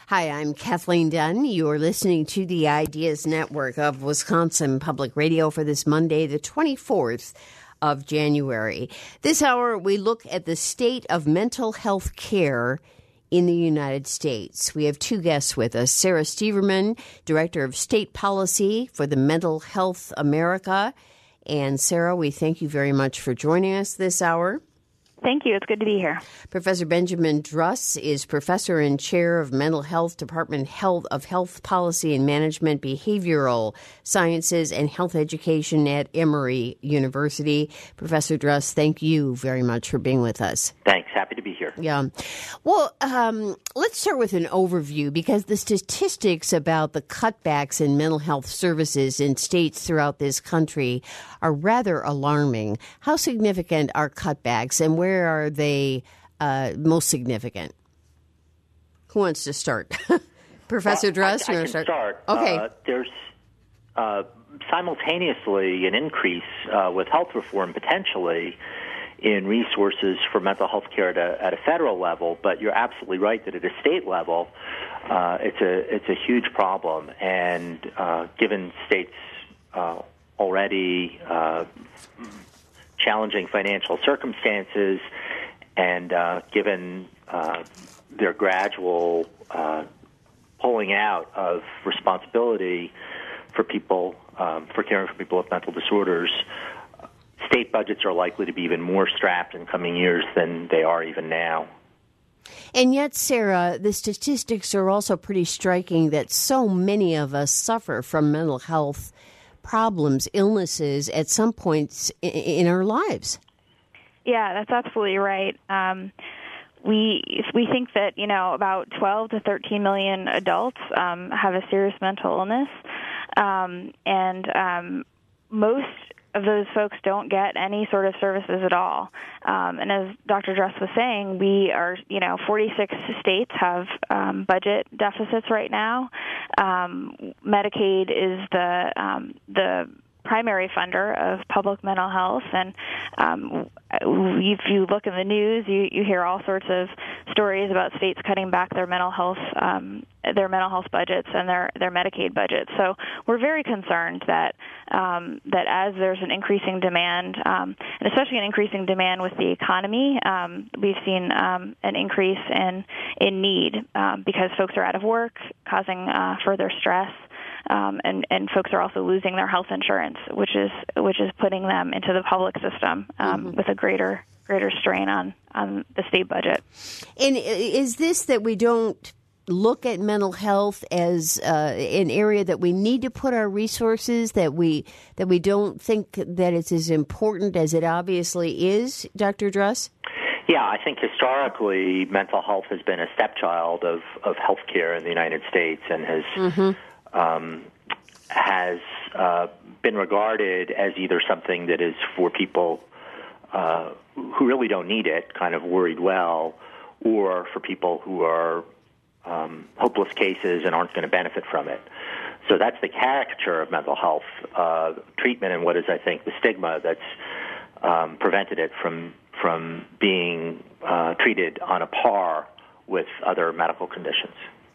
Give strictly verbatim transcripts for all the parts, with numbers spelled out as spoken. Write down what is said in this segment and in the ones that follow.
Hi, I'm Kathleen Dunn. You are listening to the Ideas Network of Wisconsin Public Radio for this Monday, the twenty-fourth of January. This hour, we look at the state of mental health care in the United States. We have two guests with us. Sarah Steverman, Director of State Policy for the Mental Health America. And Sarah, we thank you very much for joining us this hour. Thank you. It's good to be here. Professor Benjamin Druss is Professor and Chair of Mental Health, Department Health of Health Policy and Management, Behavioral Sciences, and Health Education at Emory University. Professor Druss, thank you very much for being with us. Thanks. Happy to be here. Yeah. Well, um, let's start with an overview because the statistics about the cutbacks in mental health services in states throughout this country are rather alarming. How significant are cutbacks and where Where are they uh, most significant? Who wants to start? Professor well, Druss, I, I you want to start? start? Okay. Uh, there's uh, simultaneously an increase uh, with health reform potentially in resources for mental health care at a, at a federal level, but you're absolutely right that at a state level, uh, it's a it's a huge problem. And uh, given states uh, already uh, challenging financial circumstances, and uh, given uh, their gradual uh, pulling out of responsibility for people, um, for caring for people with mental disorders, state budgets are likely to be even more strapped in coming years than they are even now. And yet, Sarah, the statistics are also pretty striking that so many of us suffer from mental health problems, illnesses at some points in our lives. Yeah, that's absolutely right. Um, we we think that, you know, about twelve to thirteen million adults um, have a serious mental illness, um, and um, most of those folks don't get any sort of services at all. Um, and as Doctor Druss was saying, we are, you know, forty-six states have um, budget deficits right now. Um, Medicaid is the um, the primary funder of public mental health, and um, if you look in the news, you, you hear all sorts of stories about states cutting back their mental health um, their mental health budgets and their, their Medicaid budgets. So we're very concerned that um, that as there's an increasing demand, um, and especially an increasing demand with the economy, um, we've seen um, an increase in in need um, because folks are out of work, causing uh, further stress. Um, and, and folks are also losing their health insurance, which is which is putting them into the public system um, mm-hmm. with a greater greater strain on, on the state budget. And is this that we don't look at mental health as uh, an area that we need to put our resources, that we that we don't think that it's as important as it obviously is, Doctor Druss? Yeah, I think historically mental health has been a stepchild of, of healthcare in the United States and has mm-hmm. Um, has uh, been regarded as either something that is for people uh, who really don't need it, kind of worried well, or for people who are um, hopeless cases and aren't going to benefit from it. So that's the caricature of mental health uh, treatment and what is, I think, the stigma that's um, prevented it from, from being uh, treated on a par with other medical conditions.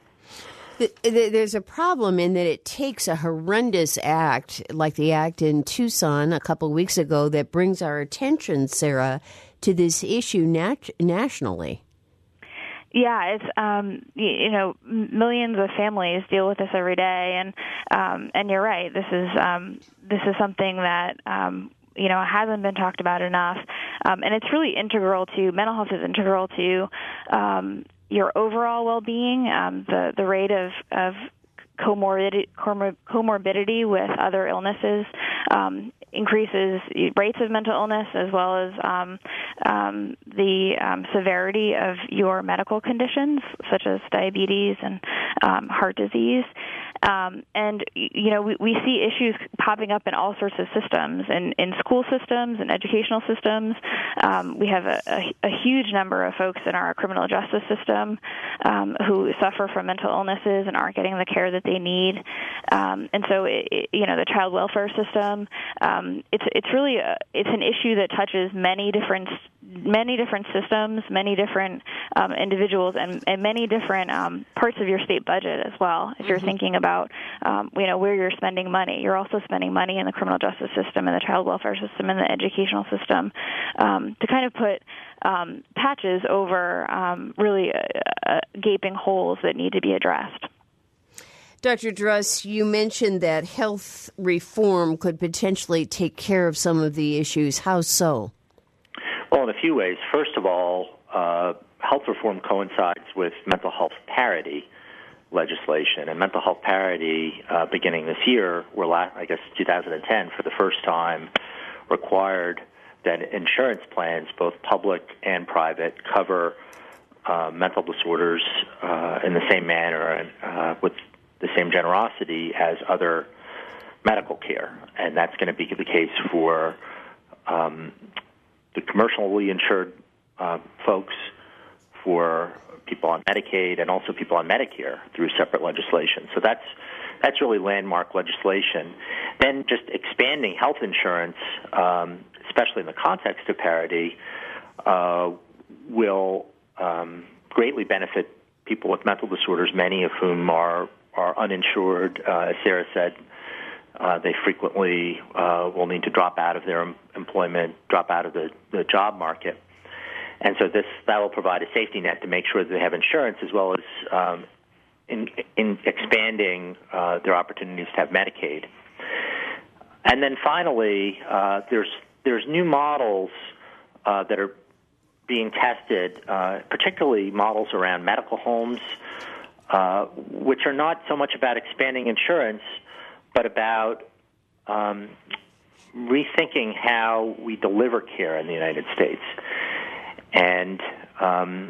There's a problem in that it takes a horrendous act, like the act in Tucson a couple of weeks ago, that brings our attention, Sarah, to this issue nat- nationally. Yeah, it's um, you know, millions of families deal with this every day, and um, and you're right. This is um, this is something that um, you know hasn't been talked about enough, um, and it's really integral to mental health is integral to. Um, your overall well-being, um, the, the rate of, of comorbidity, comorbidity with other illnesses um, increases rates of mental illness as well as um, um, the um, severity of your medical conditions, such as diabetes and um, heart disease. Um, and, you know, we, we see issues popping up in all sorts of systems, in, in school systems and educational systems. Um, we have a, a, a huge number of folks in our criminal justice system um, who suffer from mental illnesses and aren't getting the care that they need. Um, and so, it, it, you know, the child welfare system, um, it's it's really a, it's an issue that touches many different many different systems, many different um, individuals, and, and many different um, parts of your state budget as well. If you're mm-hmm. thinking about, um, you know, where you're spending money, you're also spending money in the criminal justice system, and the child welfare system, and the educational system, um, to kind of put um, patches over um, really uh, uh, gaping holes that need to be addressed. Doctor Druss, you mentioned that health reform could potentially take care of some of the issues. How so? Well, in a few ways. First of all, uh, health reform coincides with mental health parity legislation. And mental health parity, uh, beginning this year, or last, I guess two thousand ten, for the first time, required that insurance plans, both public and private, cover uh, mental disorders uh, in the same manner and uh, with the same generosity as other medical care. And that's going to be the case for um, the commercially insured uh, folks, for people on Medicaid, and also people on Medicare through separate legislation. So that's that's really landmark legislation. Then just expanding health insurance, um, especially in the context of parity, uh, will um, greatly benefit people with mental disorders, many of whom are are uninsured. Uh, as Sarah said, uh, they frequently uh, will need to drop out of their em- employment, drop out of the, the job market. And so this that will provide a safety net to make sure that they have insurance, as well as um, in, in expanding uh, their opportunities to have Medicaid. And then finally, uh, there's there's new models uh, that are being tested, uh, particularly models around medical homes, Uh, which are not so much about expanding insurance, but about um, rethinking how we deliver care in the United States. And um,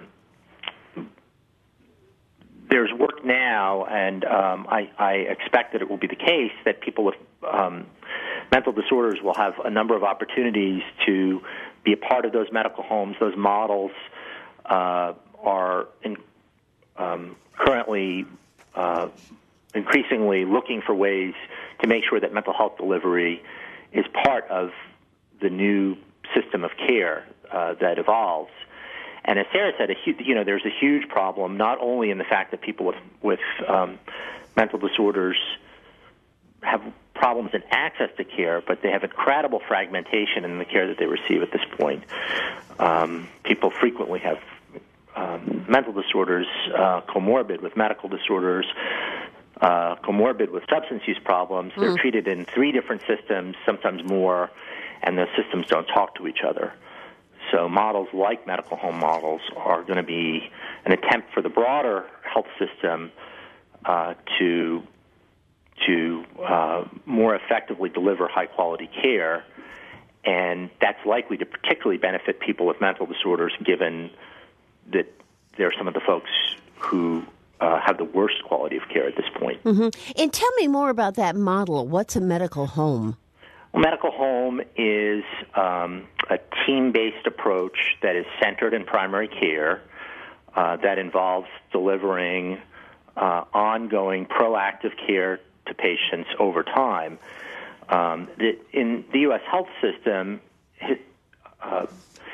there's work now, and um, I, I expect that it will be the case that people with um, mental disorders will have a number of opportunities to be a part of those medical homes. Those models uh, are in, um, currently uh, increasingly looking for ways to make sure that mental health delivery is part of the new system of care uh, that evolves. And as Sarah said, a hu- you know, there's a huge problem not only in the fact that people with with um, mental disorders have problems in access to care, but they have incredible fragmentation in the care that they receive at this point. Um, people frequently have um, mental disorders uh, comorbid with medical disorders, uh, comorbid with substance use problems. Mm. They're treated in three different systems, sometimes more, and the systems don't talk to each other. So models like medical home models are going to be an attempt for the broader health system uh, to to uh, more effectively deliver high-quality care, and that's likely to particularly benefit people with mental disorders, given that they're some of the folks who uh, have the worst quality of care at this point. Mm-hmm. And tell me more about that model. What's a medical home? Well, medical home is um, a team-based approach that is centered in primary care uh, that involves delivering uh, ongoing proactive care to patients over time. Um, the, in the U S health system, uh,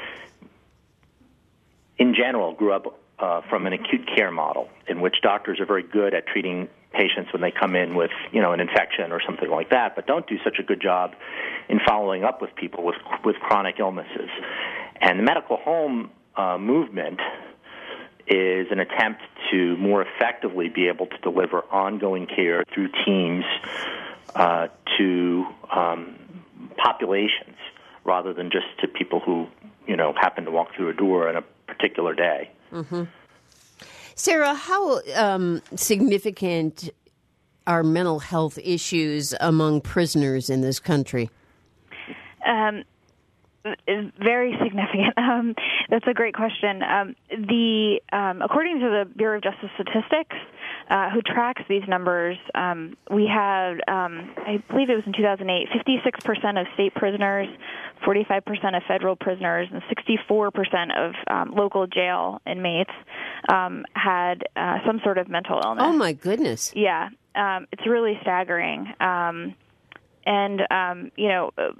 in general, grew up uh, from an acute care model in which doctors are very good at treating patients when they come in with, you know, an infection or something like that, but don't do such a good job in following up with people with with chronic illnesses. And the medical home uh, movement is an attempt to more effectively be able to deliver ongoing care through teams uh, to um, populations rather than just to people who, you know, happen to walk through a door on a particular day. Mm-hmm. Sarah, how um, significant are mental health issues among prisoners in this country? Um, very significant. Um, that's a great question. Um, the um, according to the Bureau of Justice Statistics, uh, who tracks these numbers, um, we had, um, I believe it was in two thousand eight, fifty-six percent of state prisoners, forty-five percent of federal prisoners, and sixty-four percent of um, local jail inmates um, had uh, some sort of mental illness. Oh, my goodness. Yeah. Um, it's really staggering. Um, and, um, you know,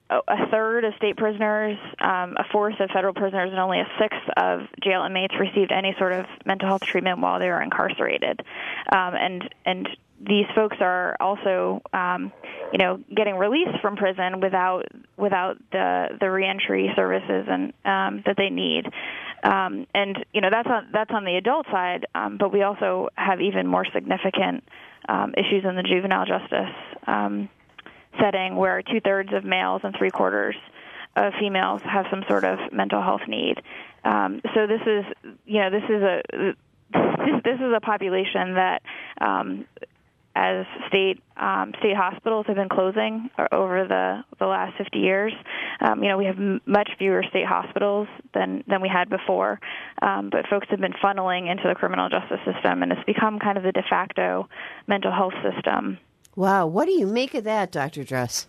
a third of state prisoners, um, a fourth of federal prisoners, and only a sixth of jail inmates received any sort of mental health treatment while they were incarcerated. Um, and and these folks are also, um, you know, getting released from prison without without the the reentry services and um, that they need. Um, and you know that's on that's on the adult side, um, but we also have even more significant um, issues in the juvenile justice um, setting, where two thirds of males and three quarters of females have some sort of mental health need. Um, so this is, you know, this is a this, this is a population that, um, as state um, state hospitals have been closing over the the last fifty years, um, you know, we have m- much fewer state hospitals than than we had before. Um, but folks have been funneling into the criminal justice system, and it's become kind of the de facto mental health system. Wow, what do you make of that, Doctor Dress?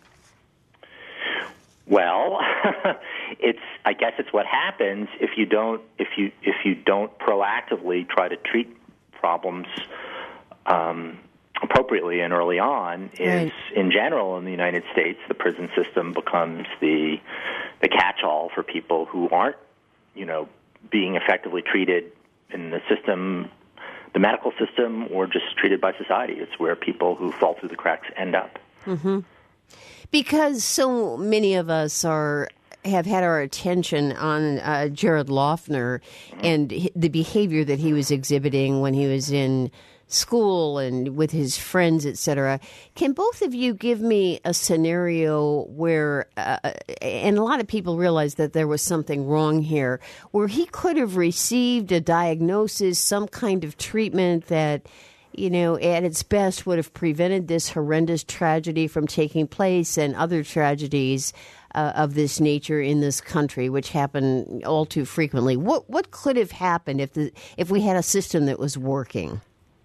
Well, it's I guess it's what happens if you don't if you if you don't proactively try to treat problems um, appropriately and early on. Is right. In general in the United States, the prison system becomes the the catch-all for people who aren't, you know, being effectively treated in the system, the medical system, or just treated by society. It's where people who fall through the cracks end up. Mm-hmm. Because so many of us are have had our attention on uh, Jared Loughner and the behavior that he was exhibiting when he was in school and with his friends, et cetera. Can both of you give me a scenario where, uh, and a lot of people realize that there was something wrong here, where he could have received a diagnosis, some kind of treatment that, you know, at its best would have prevented this horrendous tragedy from taking place and other tragedies uh, of this nature in this country, which happen all too frequently? What what could have happened if the if we had a system that was working?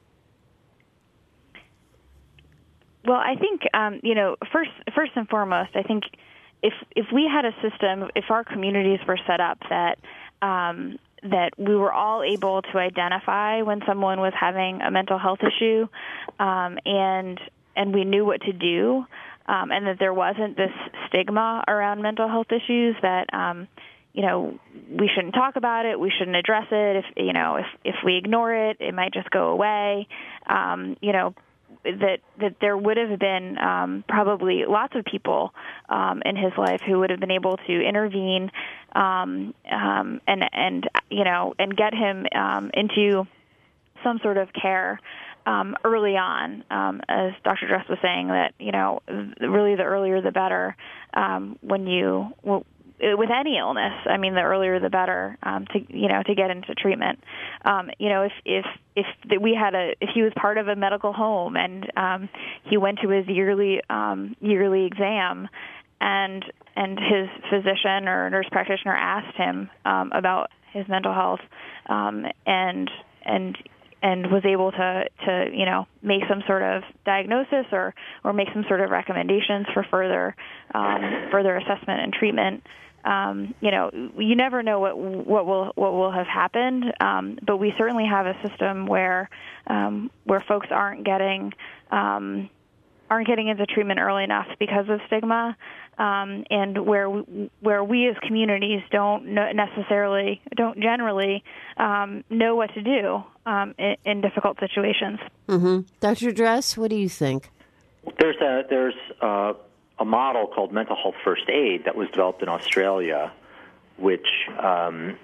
Well, I think, um, you know, first first and foremost, I think if if we had a system, if our communities were set up that um, that we were all able to identify when someone was having a mental health issue, um, and and we knew what to do, um, and that there wasn't this stigma around mental health issues that, um, you know, we shouldn't talk about it, we shouldn't address it. If you know, if if we ignore it, it might just go away. Um, you know. That that there would have been um, probably lots of people um, in his life who would have been able to intervene um, um, and and you know and get him um, into some sort of care um, early on. Um, as Doctor Dress was saying, that you know really the earlier the better. Um, when you well, with any illness, I mean, the earlier the better um, to you know to get into treatment. Um, you know, if if if we had a if he was part of a medical home and um, he went to his yearly um, yearly exam, and and his physician or nurse practitioner asked him um, about his mental health, um, and and and was able to to you know make some sort of diagnosis or or make some sort of recommendations for further um, further assessment and treatment. Um, you know, you never know what what will what will have happened, um, but we certainly have a system where um, where folks aren't getting um, aren't getting into treatment early enough because of stigma, um, and where we, where we as communities don't necessarily don't generally um, know what to do um, in, in difficult situations. Mm-hmm. Doctor Dress, what do you think? There's a there's a a model called mental health first aid that was developed in Australia, which um,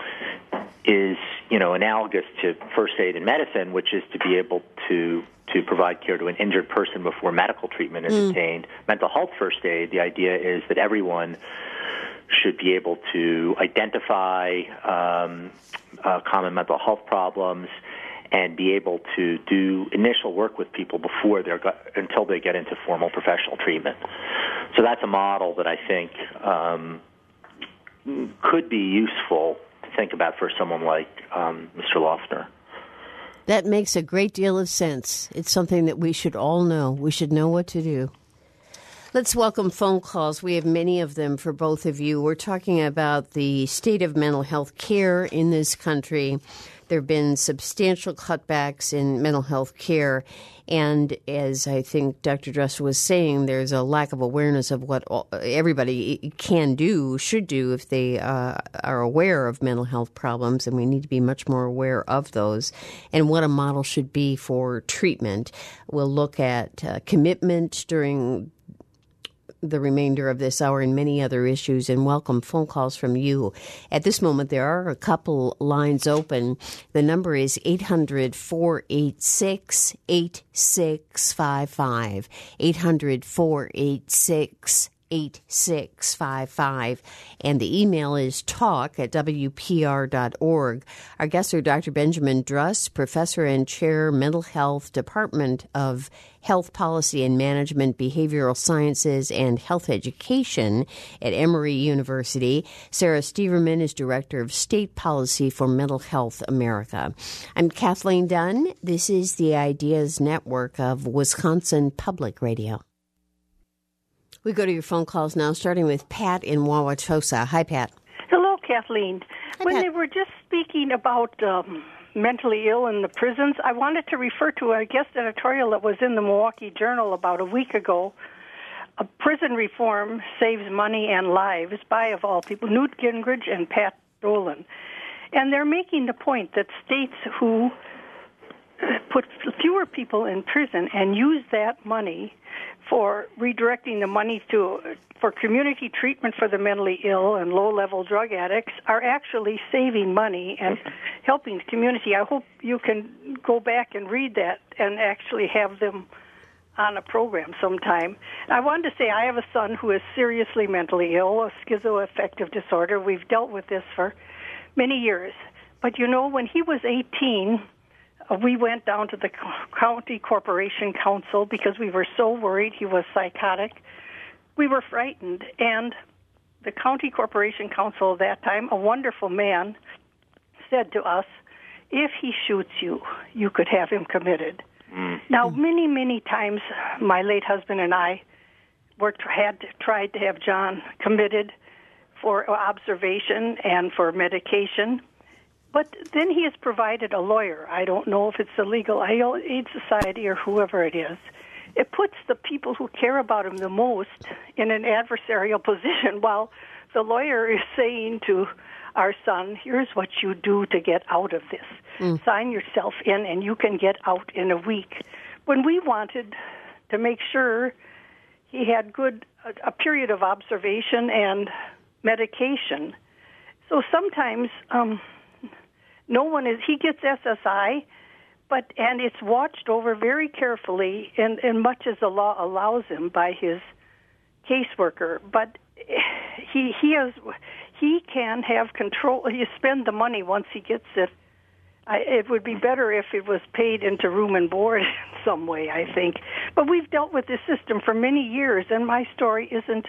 is, you know, analogous to first aid in medicine, which is to be able to to provide care to an injured person before medical treatment is mm. obtained. Mental health first aid, the idea is that everyone should be able to identify um, uh, common mental health problems and be able to do initial work with people before they're got, until they get into formal professional treatment. So that's a model that I think um, could be useful to think about for someone like um, Mister Loughner. That makes a great deal of sense. It's something that we should all know. We should know what to do. Let's welcome phone calls. We have many of them for both of you. We're talking about the state of mental health care in this country. there have been substantial cutbacks in mental health care. And as I think Doctor Dress was saying, there's a lack of awareness of what all, everybody can do, should do if they uh, are aware of mental health problems. And we need to be much more aware of those and what a model should be for treatment. We'll look at uh, commitment during the remainder of this hour and many other issues, and welcome phone calls from you. At this moment, there are a couple lines open. The number is eight hundred, four eight six, eight six five five, eight hundred, four eight six, eight six five five, and the email is talk at w p r dot org. Our guests are Doctor Benjamin Druss, Professor and Chair, Mental Health, Department of Health Policy and Management, Behavioral Sciences, and Health Education at Emory University. Sarah Steverman is Director of State Policy for Mental Health America. I'm Kathleen Dunn. This is the Ideas Network of Wisconsin Public Radio. We go to your phone calls now, starting with Pat in Wauwatosa. Hi, Pat. Hello, Kathleen. Hi, when Pat. they were just speaking about um, mentally ill in the prisons, I wanted to refer to a guest editorial that was in the Milwaukee Journal about a week ago. A Prison Reform Saves Money and Lives by, of all people, Newt Gingrich and Pat Dolan. And they're making the point that states who put fewer people in prison and use that money for redirecting the money to for community treatment for the mentally ill and low-level drug addicts are actually saving money and helping the community. I hope you can go back and read that and actually have them on a program sometime. I wanted to say I have a son who is seriously mentally ill, a schizoaffective disorder. We've dealt with this for many years. But, you know, when he was eighteen, Uh, we went down to the county corporation council because we were so worried he was psychotic. We were frightened, and the county corporation council at that time, a wonderful man, said to us, if he shoots you, you could have him committed. Mm. Now, many, many times my late husband and I were had tried to have John committed for observation and for medication. But then he has provided a lawyer. I don't know if it's the Legal Aid Society or whoever it is. It puts the people who care about him the most in an adversarial position while the lawyer is saying to our son, here's what you do to get out of this. Mm. Sign yourself in and you can get out in a week. When we wanted to make sure he had good a, a period of observation and medication. So sometimes... Um, No one is, he gets S S I, but, and it's watched over very carefully and, and much as the law allows him by his caseworker. But he, he has, he can have control. You spend the money once he gets it. I, it would be better if it was paid into room and board in some way, I think. But we've dealt with this system for many years, and my story isn't,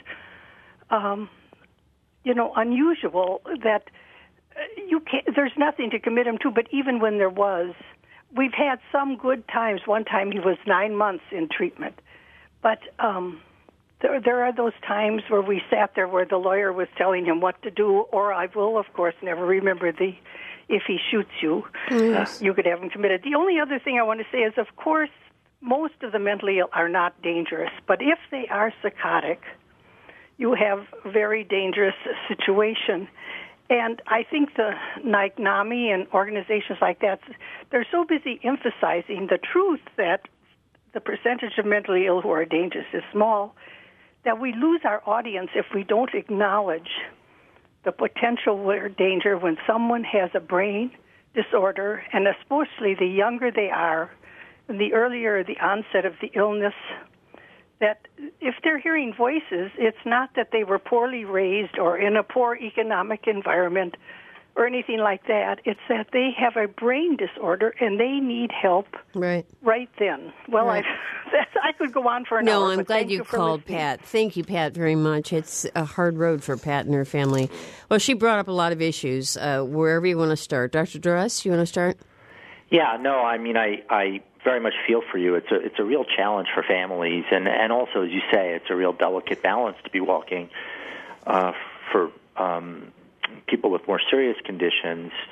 um, you know, unusual that You can't, there's nothing to commit him to, but even when there was, we've had some good times. One time he was nine months in treatment. But um, there, there are those times where we sat there where the lawyer was telling him what to do, or I will, of course, never remember the, if he shoots you, yes. uh, you could have him committed. The only other thing I want to say is, of course, most of the mentally ill are not dangerous, but if they are psychotic, you have a very dangerous situation. And I think the like NAMI and organizations like that, they're so busy emphasizing the truth that the percentage of mentally ill who are dangerous is small, that we lose our audience if we don't acknowledge the potential danger when someone has a brain disorder, and especially the younger they are, and the earlier the onset of the illness, that if they're hearing voices, it's not that they were poorly raised or in a poor economic environment or anything like that. It's that they have a brain disorder and they need help right, right then. Well, right. I I could go on for an no, hour. No, I'm but glad thank you, you for called, listening. Pat. Thank you, Pat, very much. It's a hard road for Pat and her family. Well, she brought up a lot of issues. Uh, wherever you want to start. Doctor Druss, you want to start? Yeah, no, I mean, I... I very much feel for you. It's a it's a real challenge for families, and, and also, as you say, it's a real delicate balance to be walking uh, for um, people with more serious conditions.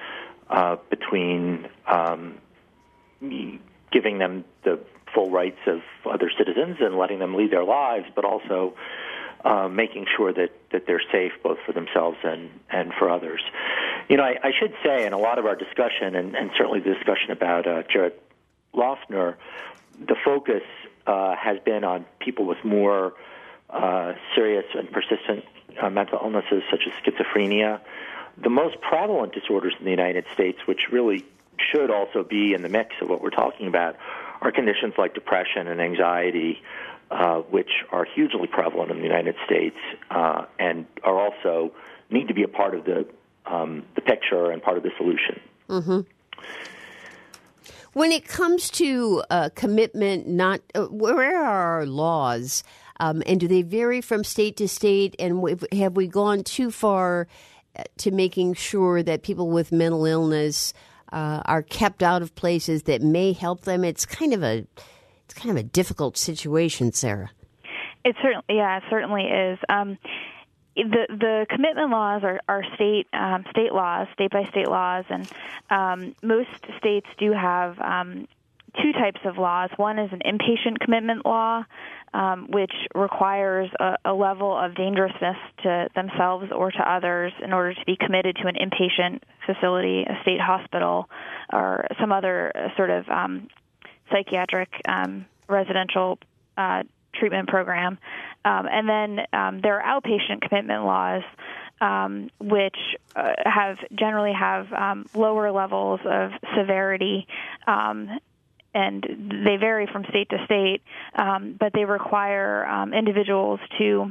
uh, between um, giving them the full rights of other citizens and letting them lead their lives, but also uh, making sure that, that they're safe both for themselves and, and for others. You know, I, I should say in a lot of our discussion, and, and certainly the discussion about uh, Jared Loughner, the focus uh, has been on people with more uh, serious and persistent uh, mental illnesses such as schizophrenia. The most prevalent disorders in the United States, which really should also be in the mix of what we're talking about, are conditions like depression and anxiety, uh, which are hugely prevalent in the United States uh, and are also need to be a part of the um, the picture and part of the solution. Mm-hmm. When it comes to uh, commitment, not uh, where are our laws, um, and do they vary from state to state? And have we gone too far to making sure that people with mental illness uh, are kept out of places that may help them? It's kind of a it's kind of a difficult situation, Sarah. It certainly, yeah, it certainly is. Um, The the commitment laws are, are state um, state laws, state by state laws, and um, most states do have um, two types of laws. One is an inpatient commitment law, um, which requires a, a level of dangerousness to themselves or to others in order to be committed to an inpatient facility, a state hospital, or some other sort of um, psychiatric um, residential uh, treatment program. Um, and then um, there are outpatient commitment laws, um, which uh, have generally have um, lower levels of severity, um, and they vary from state to state, um, but they require um, individuals to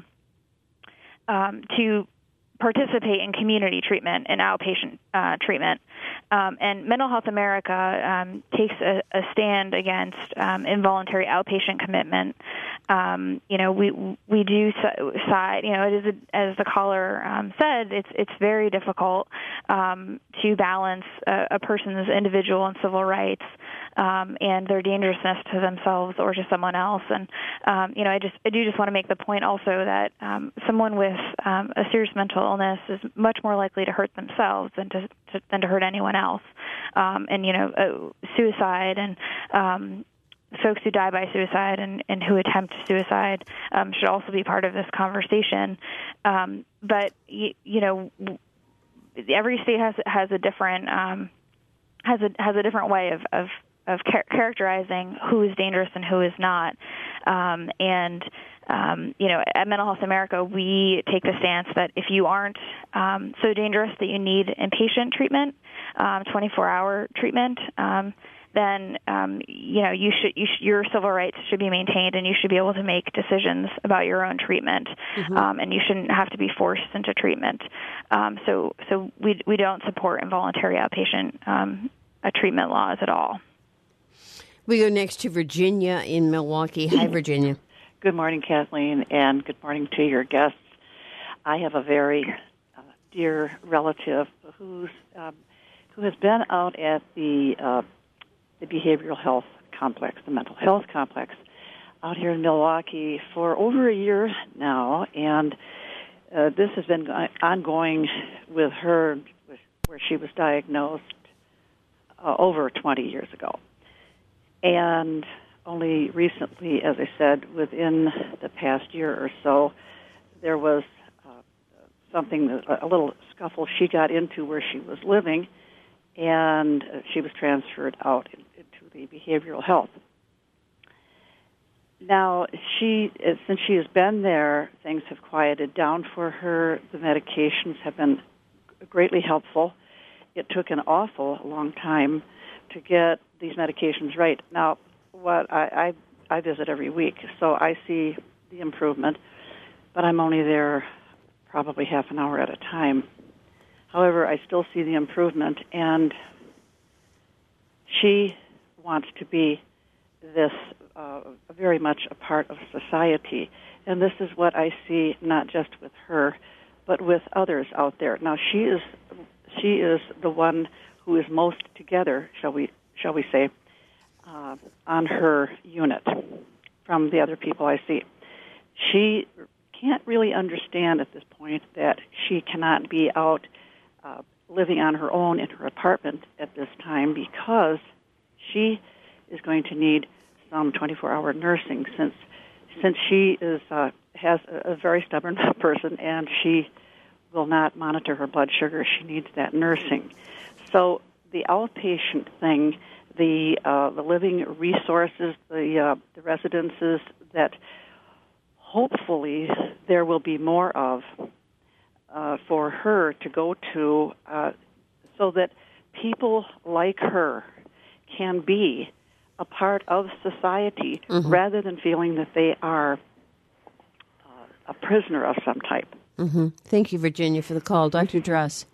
um, to participate in community treatment and outpatient uh, treatment. Um, and Mental Health America um, takes a, a stand against um, involuntary outpatient commitment. Um, you know, we we do side. You know, it is a, as the caller um, said, it's it's very difficult um, to balance a, a person's individual and civil rights um, and their dangerousness to themselves or to someone else. And um, you know, I just I do just want to make the point also that um, someone with um, a serious mental illness is much more likely to hurt themselves than to, to than to hurt anyone else. Um, and you know, uh, suicide and um, folks who die by suicide and, and who attempt suicide um, should also be part of this conversation. Um, but you, you know, every state has has a different um, has a has a different way of of, of char- characterizing who is dangerous and who is not. Um, and um, you know, at Mental Health America, we take the stance that if you aren't um, so dangerous that you need inpatient treatment, um, twenty-four hour treatment, um, then um, you know you should, you sh- your civil rights should be maintained, and you should be able to make decisions about your own treatment, mm-hmm. um, and you shouldn't have to be forced into treatment. Um, so, so we we don't support involuntary outpatient um, uh, treatment laws at all. We go next to Virginia in Milwaukee. Hi, Virginia. Good morning, Kathleen, and good morning to your guests. I have a very uh, dear relative who's um, who has been out at the uh, the behavioral health complex, the mental health complex, out here in Milwaukee for over a year now, and uh, this has been ongoing with her, where she was diagnosed uh, over twenty years ago. And only recently, as I said, within the past year or so, there was uh, something, a little scuffle she got into where she was living, and she was transferred out into the behavioral health. Now, she, since she has been there, things have quieted down for her. The medications have been greatly helpful. It took an awful long time to get these medications right. Now, what I, I I visit every week, so I see the improvement, but I'm only there probably half an hour at a time. However, I still see the improvement, and she wants to be this uh, very much a part of society, and this is what I see not just with her, but with others out there. Now, she is she is the one who is most together, shall we shall we say, uh, on her unit from the other people I see. She can't really understand at this point that she cannot be out uh, living on her own in her apartment at this time because she is going to need some twenty-four hour nursing since since she is uh, has a, a very stubborn person and she will not monitor her blood sugar. She needs that nursing. So the outpatient thing, the uh, the living resources, the uh, the residences that hopefully there will be more of uh, for her to go to, uh, so that people like her can be a part of society mm-hmm. rather than feeling that they are uh, a prisoner of some type. Mm-hmm. Thank you, Virginia, for the call. Doctor Droz.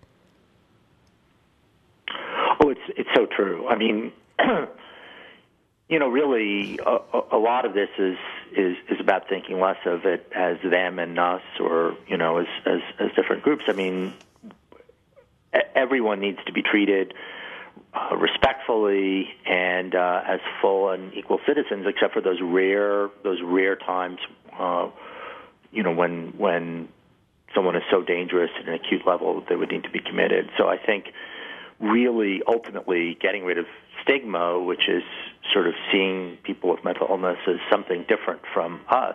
Oh, it's it's so true. I mean, you know, really, a, a lot of this is, is is about thinking less of it as them and us, or you know, as as, as different groups. I mean, everyone needs to be treated uh, respectfully and uh, as full and equal citizens, except for those rare those rare times, uh, you know, when when someone is so dangerous at an acute level they would need to be committed. So I think really ultimately getting rid of stigma, which is sort of seeing people with mental illness as something different from us,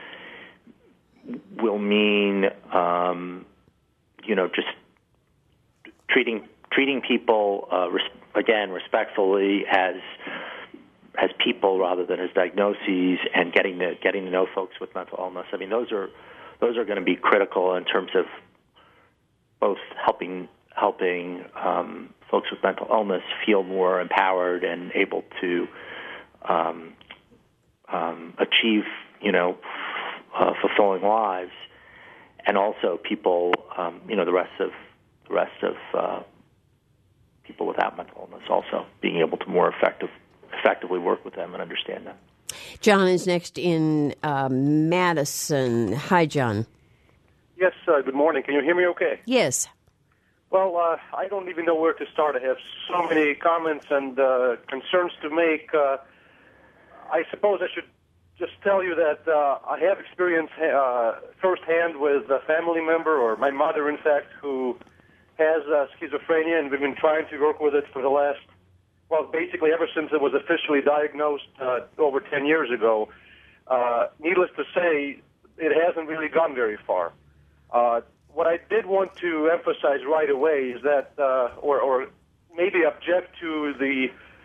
will mean, um, you know, just treating treating people, uh, res- again, respectfully as as people rather than as diagnoses, and getting to, getting to know folks with mental illness. I mean, those are those are going to be critical in terms of both helping helping um, folks with mental illness feel more empowered and able to um, um, achieve, you know, uh, fulfilling lives, and also people, um, you know, the rest of the rest of uh, people without mental illness also being able to more effective, effectively work with them and understand them. John is next in uh, Madison. Hi, John. Yes, uh, good morning. Can you hear me okay? Yes. Well, uh, I don't even know where to start. I have so many comments and uh, concerns to make. Uh, I suppose I should just tell you that uh, I have experience uh, firsthand with a family member, or my mother, in fact, who has uh, schizophrenia, and we've been trying to work with it for the last, well, basically ever since it was officially diagnosed uh, over ten years ago. Uh, needless to say, it hasn't really gone very far. Uh, what I did want to emphasize right away is that, uh, or, or maybe object to the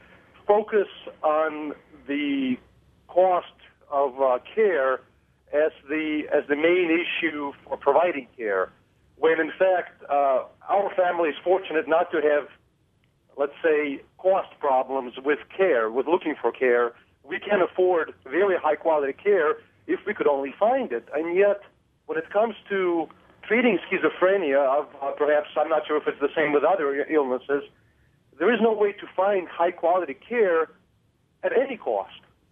focus on the cost of uh, care as the as the main issue for providing care, when in fact uh, our family is fortunate not to have, let's say, cost problems with care, with looking for care. We can afford very high quality care if we could only find it. And yet, when it comes to treating schizophrenia, of, uh, perhaps, I'm not sure if it's the same with other illnesses, there is no way to find high quality care at any cost.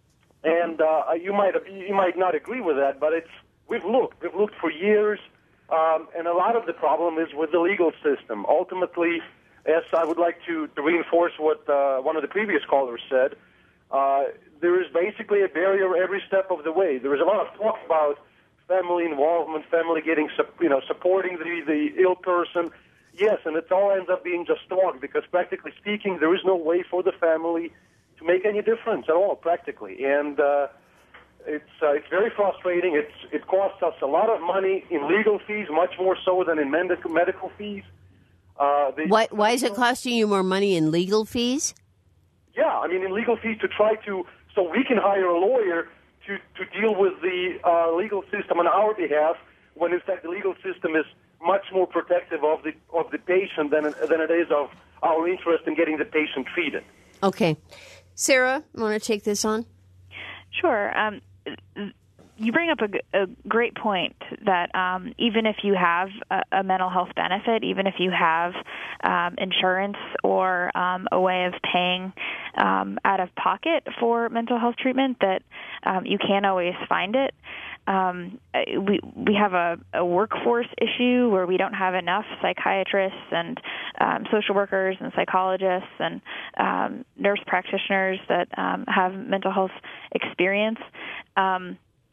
And uh, you might you might not agree with that, but it's we've looked. We've looked for years, um, and a lot of the problem is with the legal system. Ultimately, as I would like to, to reinforce what uh, one of the previous callers said, uh, there is basically a barrier every step of the way. There is a lot of talk about family involvement, family getting, you know, supporting the, the ill person. Yes, and it all ends up being just talk, because practically speaking, there is no way for the family to make any difference at all, practically. And uh, it's uh, it's very frustrating. It's it costs us a lot of money in legal fees, much more so than in medical medical fees. Uh, the, why why is it costing you more money in legal fees? Yeah, I mean, in legal fees to try to, so we can hire a lawyer to, to deal with the uh, legal system on our behalf, when in fact the legal system is much more protective of the of the patient than than it is of our interest in getting the patient treated. Okay. Sarah, want to take this on? Sure. Um, you bring up a, a great point that um, even if you have a, a mental health benefit, even if you have um, insurance or um, a way of paying um, out of pocket for mental health treatment, that um, you can't always find it. Um, we we have a, a workforce issue where we don't have enough psychiatrists and um, social workers and psychologists and um, nurse practitioners that um, have mental health experience. Um,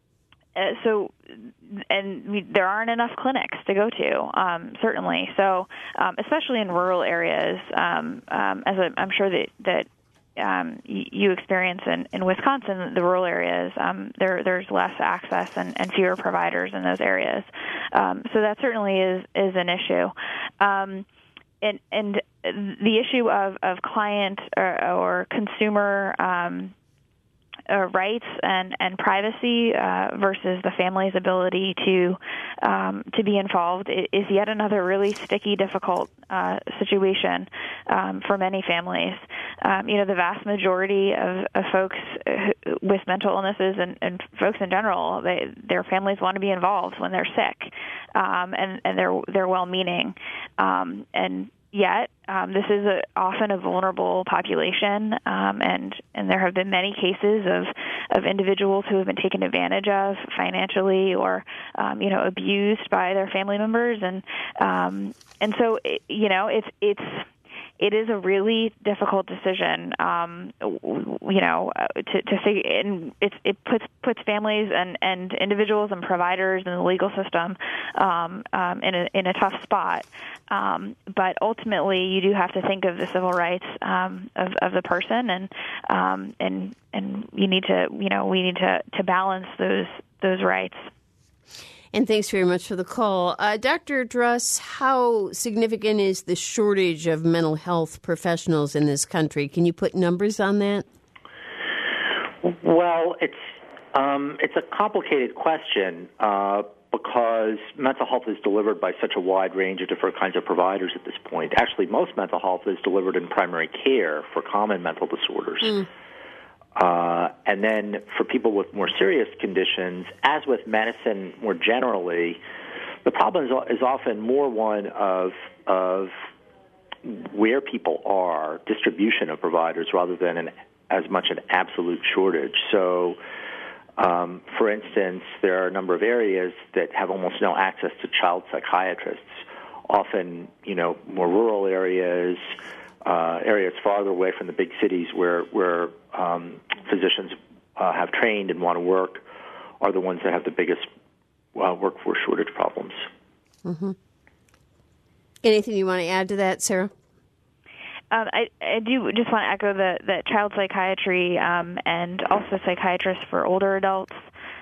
uh, so, and we, there aren't enough clinics to go to, um, certainly. So, um, especially in rural areas, um, um, as I, I'm sure that that um, y- you experience in, in Wisconsin, the rural areas, um, there there's less access and, and fewer providers in those areas. Um, so that certainly is is an issue. Um, and and the issue of, of client or, or consumer um, uh, rights and, and privacy uh, versus the family's ability to um, to be involved is yet another really sticky, difficult uh, situation um, for many families. Um, you know, the vast majority of, of folks with mental illnesses and, and folks in general, they, their families want to be involved when they're sick, um, and, and they're they're well-meaning, um, and Yet, um, this is a, often a vulnerable population, um, and, and there have been many cases of, of individuals who have been taken advantage of financially or, um, you know, abused by their family members, and um, and so it, you know, it's it's. It is a really difficult decision, um, you know, to, to figure. And it, it puts puts families and, and individuals and providers in the legal system um, um, in a in a tough spot. Um, but ultimately, you do have to think of the civil rights um, of, of the person, and um, and and you need to, you know, we need to, to balance those those rights. And thanks very much for the call. Uh, Doctor Druss, how significant is the shortage of mental health professionals in this country? Can you put numbers on that? Well, it's um, it's a complicated question uh, because mental health is delivered by such a wide range of different kinds of providers at this point. Actually, most mental health is delivered in primary care for common mental disorders. Mm. Uh, and then for people with more serious conditions, as with medicine more generally, the problem is, is often more one of of where people are, distribution of providers, rather than an, as much an absolute shortage. So, um, for instance, there are a number of areas that have almost no access to child psychiatrists, often, you know, more rural areas, Uh, areas farther away from the big cities where where um, physicians uh, have trained and want to work are the ones that have the biggest uh, workforce shortage problems. Mm-hmm. Anything you want to add to that, Sarah? Um, I, I do just want to echo the, the child psychiatry um, and also psychiatrists for older adults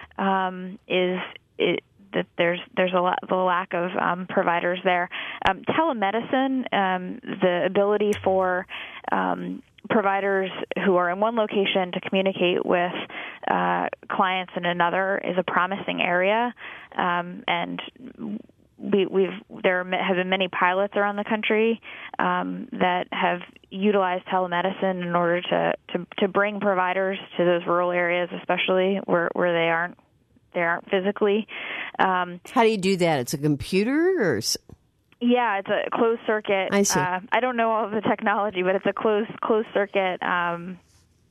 um, is it, that there's there's a lot, the lack of um, providers there. Um, telemedicine, um, the ability for um, providers who are in one location to communicate with uh, clients in another is a promising area, um, and we, we've there have been many pilots around the country um, that have utilized telemedicine in order to, to, to bring providers to those rural areas, especially where, where they aren't. They aren't physically. Um, How do you do that? It's a computer, or? Yeah, it's a closed circuit. I see. Uh, I don't know all of the technology, but it's a closed closed circuit um,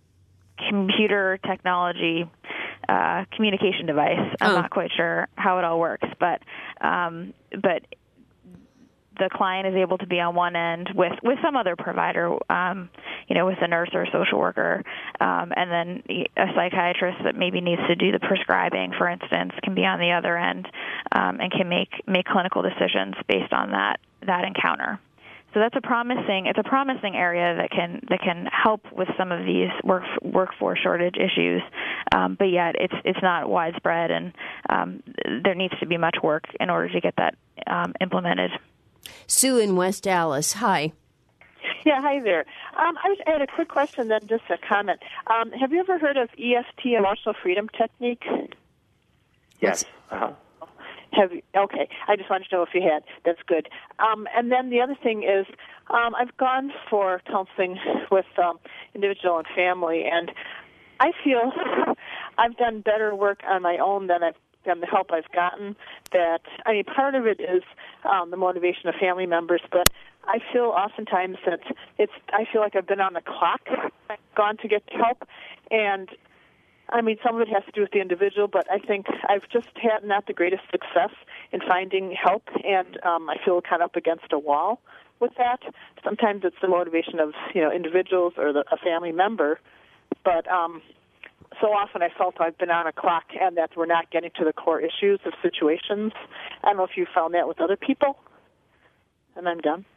computer technology uh, communication device. I'm oh. not quite sure how it all works, but um, but. the client is able to be on one end with, with some other provider, um, you know, with a nurse or a social worker, um, and then a psychiatrist that maybe needs to do the prescribing, for instance, can be on the other end um, and can make, make clinical decisions based on that that encounter. So that's a promising it's a promising area that can that can help with some of these work, workforce shortage issues, um, but yet it's it's not widespread, and um, there needs to be much work in order to get that um, implemented. Sue in West Dallas, hi. Yeah, hi there. Um, I, was, I had a quick question, then just a comment. Um, have you ever heard of E F T, Emotional Freedom Technique? Yes. Uh-huh. Have you, okay. I just wanted to know if you had. That's good. Um, and then the other thing is, um, I've gone for counseling with um, individual and family, and I feel I've done better work on my own than I've and the help I've gotten. That I mean, part of it is um, the motivation of family members, but I feel oftentimes that it's. I feel like I've been on the clock, gone to get help, and I mean, some of it has to do with the individual, but I think I've just had not the greatest success in finding help, and um, I feel kind of up against a wall with that. Sometimes it's the motivation of you know individuals or the, a family member, but. Um, so often I felt I've been on a clock and that we're not getting to the core issues of situations. I don't know if you found that with other people. And I'm done.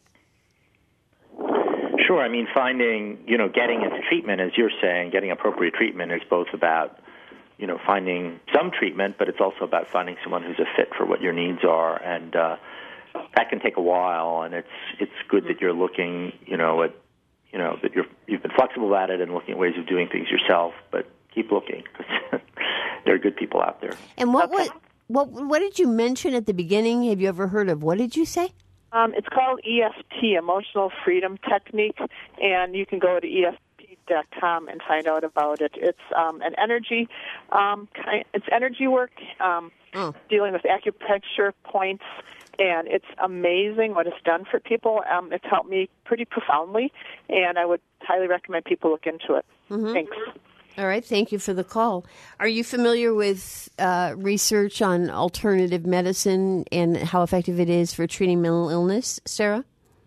Sure. I mean, finding, you know, getting into treatment, as you're saying, getting appropriate treatment is both about, you know, finding some treatment, but it's also about finding someone who's a fit for what your needs are. And uh, that can take a while, and it's it's good that you're looking, you know, at, you know, that you're, you've been flexible about it and looking at ways of doing things yourself, but keep looking, because there are good people out there. And what, Okay. what, what, what did you mention at the beginning? Have you ever heard of, what did you say? Um, it's called E F T, Emotional Freedom Technique, and you can go to E F T dot com and find out about it. It's um, an energy, um, kind, it's energy work, um, Oh. dealing with acupuncture points, and it's amazing what it's done for people. Um, it's helped me pretty profoundly, and I would highly recommend people look into it. Mm-hmm. Thanks. All right. Thank you for the call. Are you familiar with uh, research on alternative medicine and how effective it is for treating mental illness, Sarah?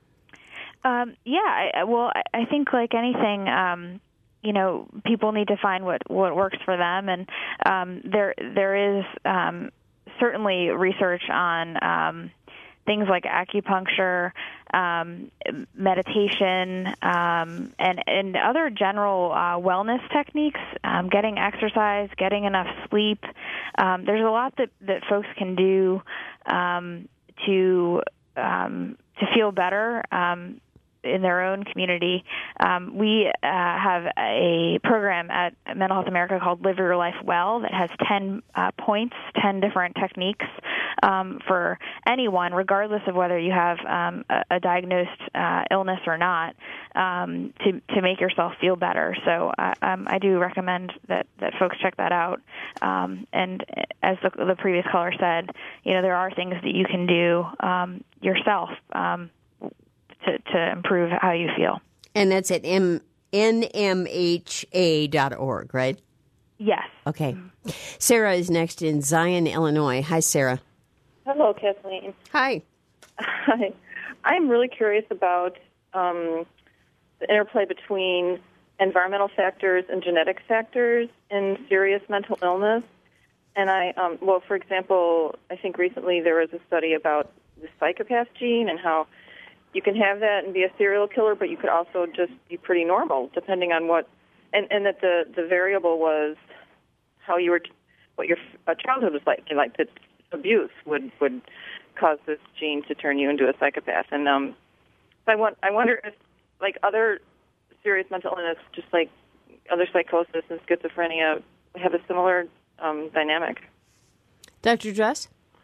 Um, yeah, I, well, I- I think like anything, um, you know, people need to find what, what works for them, and um, there there is um, certainly research on um, things like acupuncture, um, meditation, um, and, and other general uh, wellness techniques, um, getting exercise, getting enough sleep. Um, there's a lot that, that folks can do um, to um, to feel better um, in their own community. Um, we uh, have a program at Mental Health America called Live Your Life Well that has ten uh, points, ten different techniques um, for anyone, regardless of whether you have um, a, a diagnosed uh, illness or not, um, to, to make yourself feel better. So uh, um, I do recommend that, that folks check that out. Um, and as the, the previous caller said, you know, there are things that you can do um, yourself um, to, to improve how you feel. And that's at M- N M H A dot org, right? Yes. Okay. Sarah is next in Zion, Illinois. Hi, Sarah. Hello, Kathleen. Hi. Hi. I'm really curious about um, the interplay between environmental factors and genetic factors in serious mental illness. And I, um, well, for example, I think recently there was a study about the psychopath gene and how you can have that and be a serial killer, but you could also just be pretty normal, depending on what, and, and that the, the variable was how you were, what your uh, childhood was like, like that abuse would, would cause this gene to turn you into a psychopath. And um, so I, want, I wonder if, like other serious mental illness, just like other psychosis and schizophrenia, have a similar um, dynamic. Doctor Dress?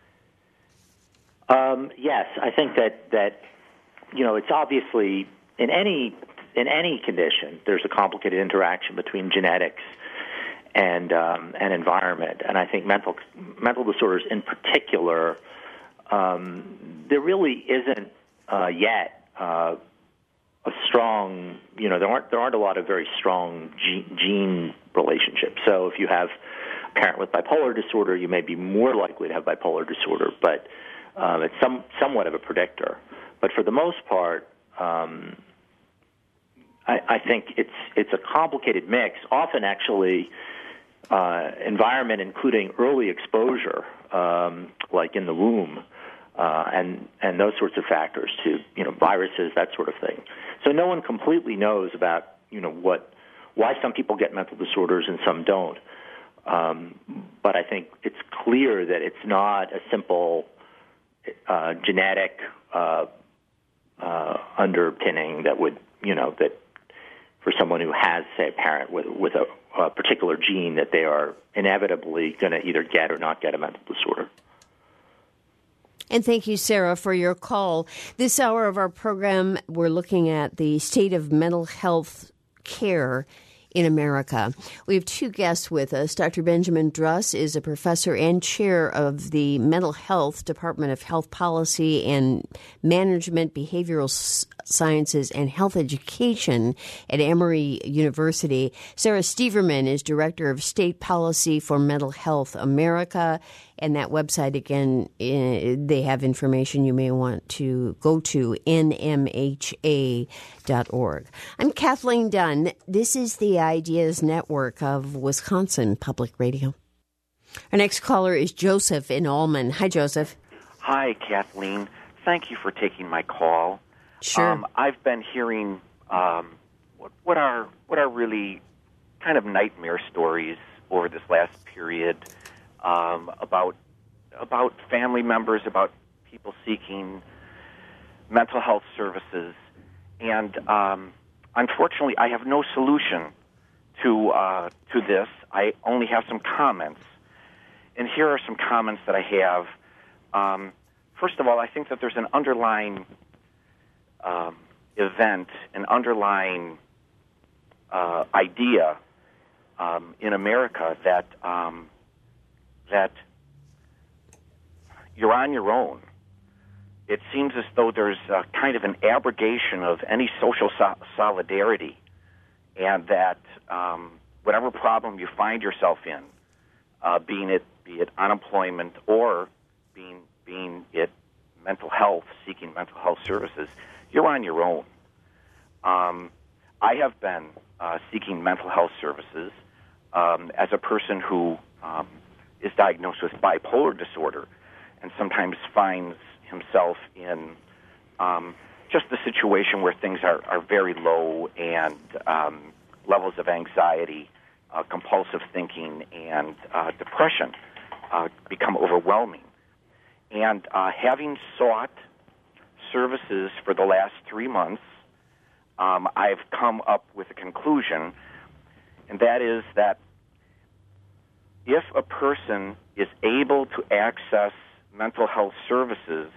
Um, yes, I think that, that you know, it's obviously in any in any condition there's a complicated interaction between genetics and um, and environment, and I think mental mental disorders in particular, um, there really isn't uh, yet uh, a strong, you know, there aren't there aren't a lot of very strong gene, gene relationships. So if you have a parent with bipolar disorder, you may be more likely to have bipolar disorder, but um, it's some somewhat of a predictor. But for the most part, um, I, I think it's it's a complicated mix. Often, actually, uh, environment, including early exposure, um, like in the womb, uh, and and those sorts of factors to you know viruses, that sort of thing. So no one completely knows about you know what why some people get mental disorders and some don't. Um, but I think it's clear that it's not a simple uh, genetic uh, uh, underpinning that would, you know, that for someone who has, say, a parent with with a, a particular gene that they are inevitably going to either get or not get a mental disorder. And thank you, Sarah, for your call. This hour of our program, we're looking at the state of mental health care in America. We have two guests with us. Doctor Benjamin Druss is a professor and chair of the Mental Health Department of Health Policy and Management, Behavioral Sciences, and Health Education at Emory University. Sarah Steverman is Director of State Policy for Mental Health America. And that website, again, they have information you may want to go to, N M H A dot org. I'm Kathleen Dunn. This is the Ideas Network of Wisconsin Public Radio. Our next caller is Joseph in Allman. Hi, Joseph. Hi, Kathleen. Thank you for taking my call. Sure. Um, I've been hearing um, what, what are what are really kind of nightmare stories over this last period um, about about family members, about people seeking mental health services, and um, unfortunately, I have no solution to uh, to this. I only have some comments, and here are some comments that I have. Um, first of all, I think that there's an underlying um, event, an underlying uh, idea um, in America that um, that you're on your own. It seems as though there's a kind of an abrogation of any social so- solidarity, and that um, whatever problem you find yourself in, uh, being it be it unemployment or being being it mental health, seeking mental health services, you're on your own. Um, I have been uh, seeking mental health services um, as a person who um, is diagnosed with bipolar disorder, and sometimes finds himself in um, just the situation where things are, are very low, and um, levels of anxiety, uh, compulsive thinking, and uh, depression uh, become overwhelming. And uh, having sought services for the last three months, um, I've come up with a conclusion, and that is that if a person is able to access mental health services,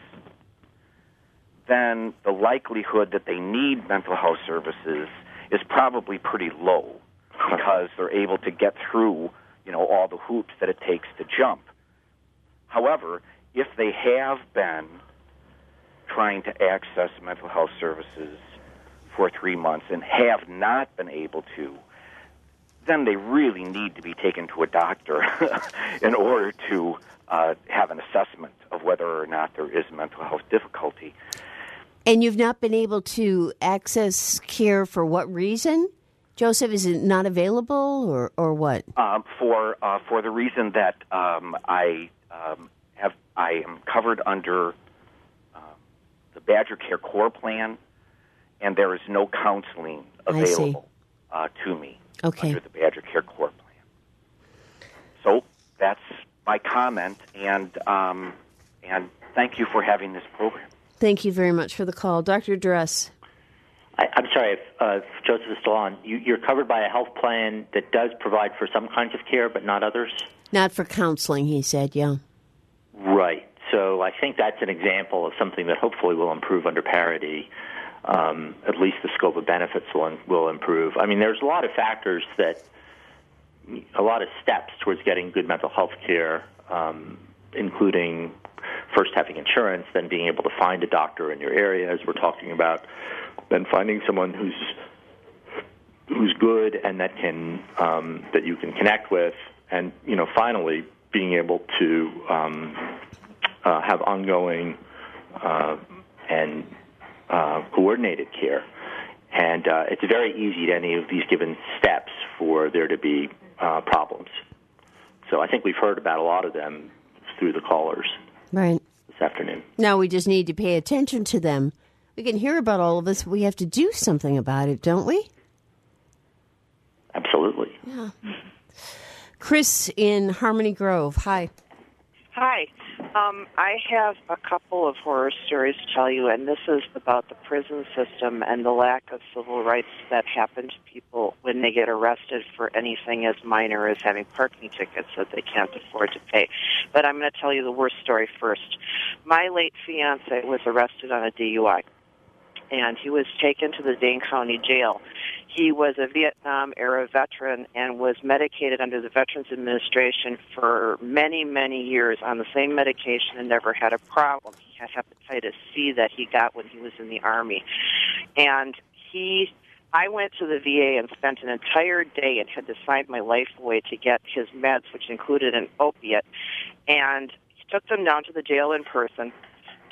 then the likelihood that they need mental health services is probably pretty low, because they're able to get through, you know, all the hoops that it takes to jump. However, if they have been trying to access mental health services for three months and have not been able to, then they really need to be taken to a doctor in order to uh, have an assessment of whether or not there is mental health difficulty. And you've not been able to access care for what reason? Joseph, is it not available, or, or what? Um, for uh, for the reason that um, I um, have I am covered under um, the Badger Care Core Plan, and there is no counseling available uh, to me okay. under the Badger Care Core Plan. So that's my comment, and um, and thank you for having this program. Thank you very much for the call. Doctor Dress. I, I'm sorry, if, uh, if Joseph is still on. You, you're covered by a health plan that does provide for some kinds of care, but not others? Not for counseling, he said, yeah. Right. So I think that's an example of something that hopefully will improve under parity. Um, at least the scope of benefits will, will improve. I mean, there's a lot of factors that, a lot of steps towards getting good mental health care, um, including first having insurance, then being able to find a doctor in your area, as we're talking about, then finding someone who's who's good and that can um, that you can connect with, and you know, finally being able to um, uh, have ongoing uh, and uh, coordinated care. And uh, it's very easy at any of these given steps for there to be uh, problems. So I think we've heard about a lot of them through the callers right this afternoon. Now we just need to pay attention to them. We can hear about all of this. We have to do something about it, don't we? Absolutely. Yeah. Chris in Harmony Grove. Hi. Hi. Um, I have a couple of horror stories to tell you, and this is about the prison system and the lack of civil rights that happen to people when they get arrested for anything as minor as having parking tickets that they can't afford to pay. But I'm going to tell you the worst story first. My late fiancé was arrested on a D U I, and he was taken to the Dane County Jail. He was a Vietnam-era veteran and was medicated under the Veterans Administration for many, many years on the same medication and never had a problem. He had hepatitis C that he got when he was in the Army. And he, I went to the V A and spent an entire day and had to sign my life away to get his meds, which included an opiate. And he took them down to the jail in person.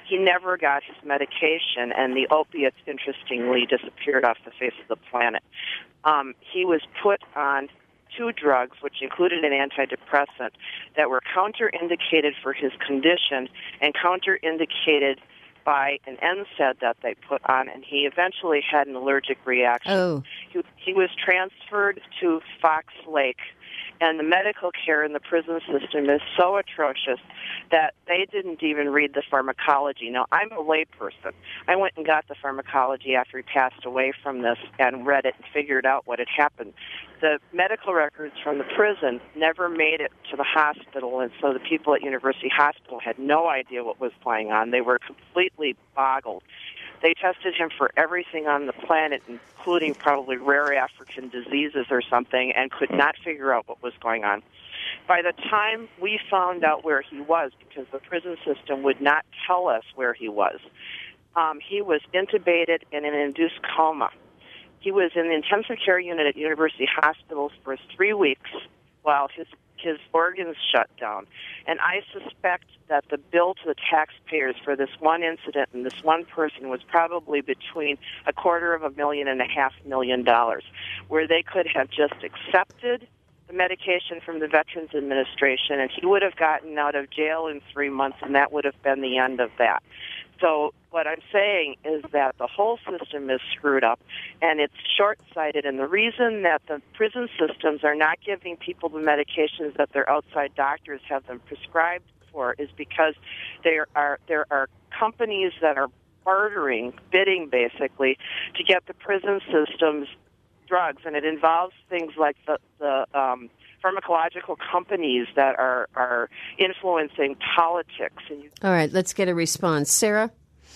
he never got his medication, and the opiates, interestingly, disappeared off the face of the planet. Um, he was put on two drugs, which included an antidepressant, that were counterindicated for his condition and counterindicated by an N SAID that they put on, and he eventually had an allergic reaction. Oh. He, he was transferred to Fox Lake, and the medical care in the prison system is so atrocious that they didn't even read the pharmacology. Now, I'm a layperson. I went and got the pharmacology after he passed away from this and read it and figured out what had happened. The medical records from the prison never made it to the hospital, and so the people at University Hospital had no idea what was going on. They were completely boggled. They tested him for everything on the planet, including probably rare African diseases or something, and could not figure out what was going on. By the time we found out where he was, because the prison system would not tell us where he was, um, he was intubated in an induced coma. He was in the intensive care unit at University Hospital for three weeks while his his organs shut down. And I suspect that the bill to the taxpayers for this one incident and this one person was probably between a quarter of a million and a half million dollars, where they could have just accepted the medication from the Veterans Administration, and he would have gotten out of jail in three months, and that would have been the end of that. So what I'm saying is that the whole system is screwed up, and it's short-sighted. And the reason that the prison systems are not giving people the medications that their outside doctors have them prescribed for is because there are there are companies that are bartering, bidding basically, to get the prison systems drugs, and it involves things like the the um, pharmacological companies that are, are influencing politics. And you- All right, let's get a response. Sarah?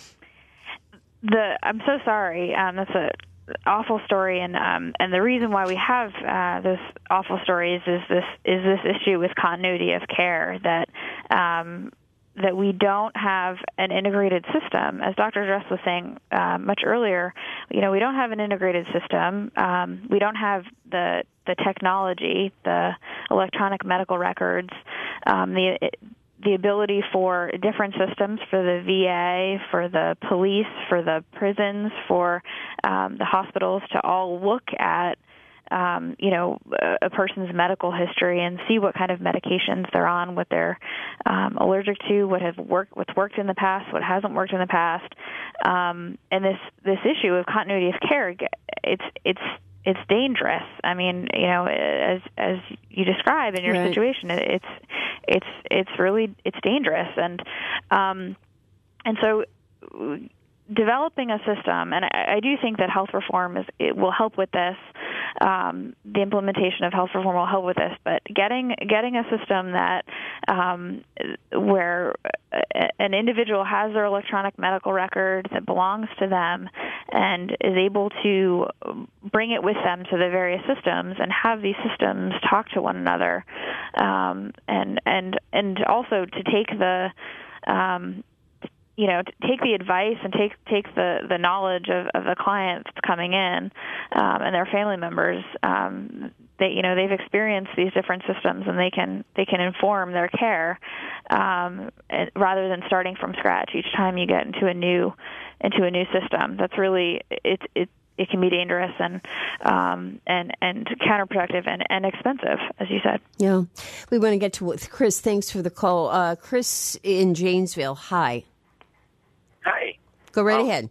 The I'm so sorry. Um, that's a awful story, and um, and the reason why we have uh, this awful stories is this is this issue with continuity of care, that um, that we don't have an integrated system. As Doctor Dress was saying uh, much earlier, you know, we don't have an integrated system. Um, we don't have the the technology, the electronic medical records, um, the the ability for different systems, for the V A, for the police, for the prisons, for um, the hospitals to all look at Um, you know, a, a person's medical history and see what kind of medications they're on, what they're um, allergic to, what have worked, what's worked in the past, what hasn't worked in the past, um, and this this issue of continuity of care, it's it's it's dangerous. I mean, you know, as as you describe in your right. situation, it, it's it's it's really it's dangerous, and um, and so. Developing a system, and I, I do think that health reform is it will help with this. Um, the implementation of health reform will help with this, but getting getting a system that um, where an individual has their electronic medical record that belongs to them and is able to bring it with them to the various systems and have these systems talk to one another, um, and and and also to take the um, you know, take the advice and take take the, the knowledge of, of the client that's coming in um, and their family members. Um, they, you know, they've experienced these different systems, and they can they can inform their care um, rather than starting from scratch each time you get into a new into a new system. That's really it. It it can be dangerous and um, and and counterproductive and, and expensive, as you said. Yeah, we want to get to what, Chris. Thanks for the call, uh, Chris in Janesville. Hi. Hi. Go right um, ahead.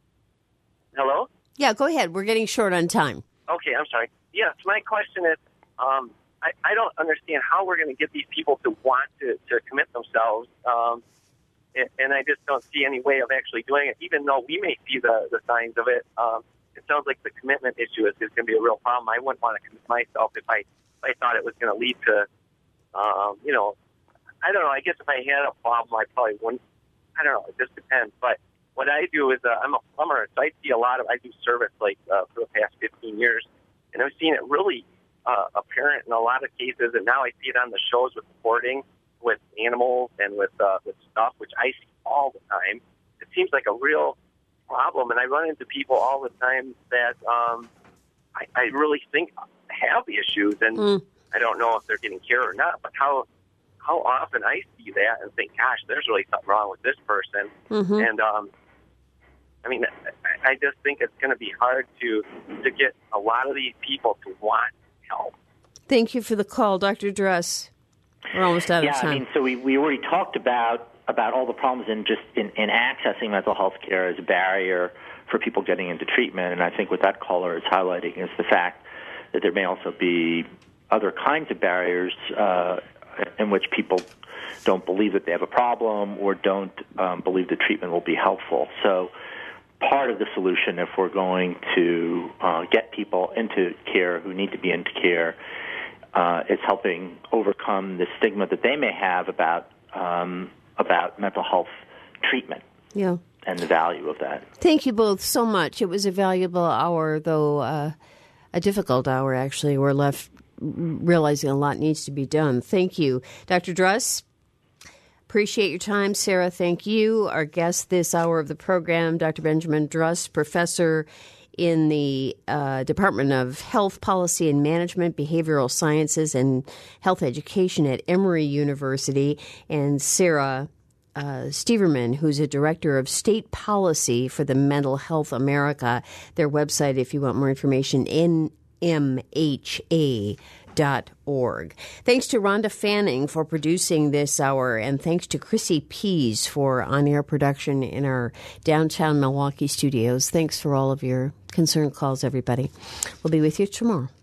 Hello? Yeah, go ahead. We're getting short on time. Okay, I'm sorry. Yes, my question is, um, I, I don't understand how we're going to get these people to want to, to commit themselves, um, and, and I just don't see any way of actually doing it, even though we may see the, the signs of it. Um, it sounds like the commitment issue is, is going to be a real problem. I wouldn't want to commit myself if I, if I thought it was going to lead to, um, you know, I don't know. I guess if I had a problem, I probably wouldn't. I don't know. It just depends. But what I do is uh, I'm a plumber, so I see a lot of, I do service like uh, for the past fifteen years, and I've seen it really uh, apparent in a lot of cases, and now I see it on the shows with boarding, with animals, and with uh, with stuff, which I see all the time. It seems like a real problem, and I run into people all the time that um, I, I really think have the issues, and mm. I don't know if they're getting care or not, but how how often I see that and think, gosh, there's really something wrong with this person. Mm-hmm. And, um, I mean, I, I just think it's going to be hard to, to get a lot of these people to want help. Thank you for the call, Doctor Druss. We're almost out yeah, of time. I mean, so we, we already talked about about all the problems in just in, in accessing mental health care as a barrier for people getting into treatment. And I think what that caller is highlighting is the fact that there may also be other kinds of barriers uh, in which people don't believe that they have a problem or don't um, believe the treatment will be helpful. So part of the solution, if we're going to uh, get people into care who need to be into care, uh, is helping overcome the stigma that they may have about um, about mental health treatment. Yeah. And the value of that. Thank you both so much. It was a valuable hour, though uh, a difficult hour, actually. We're left realizing a lot needs to be done. Thank you. Doctor Druss, appreciate your time. Sarah, thank you. Our guest this hour of the program, Doctor Benjamin Druss, professor in the uh, Department of Health Policy and Management, Behavioral Sciences, and Health Education at Emory University, and Sarah uh, Steverman, who's a director of state policy for the Mental Health America. Their website, if you want more information, N M H A dot org. Thanks to Rhonda Fanning for producing this hour, and thanks to Chrissy Pease for on-air production in our downtown Milwaukee studios. Thanks for all of your concerned calls, everybody. We'll be with you tomorrow.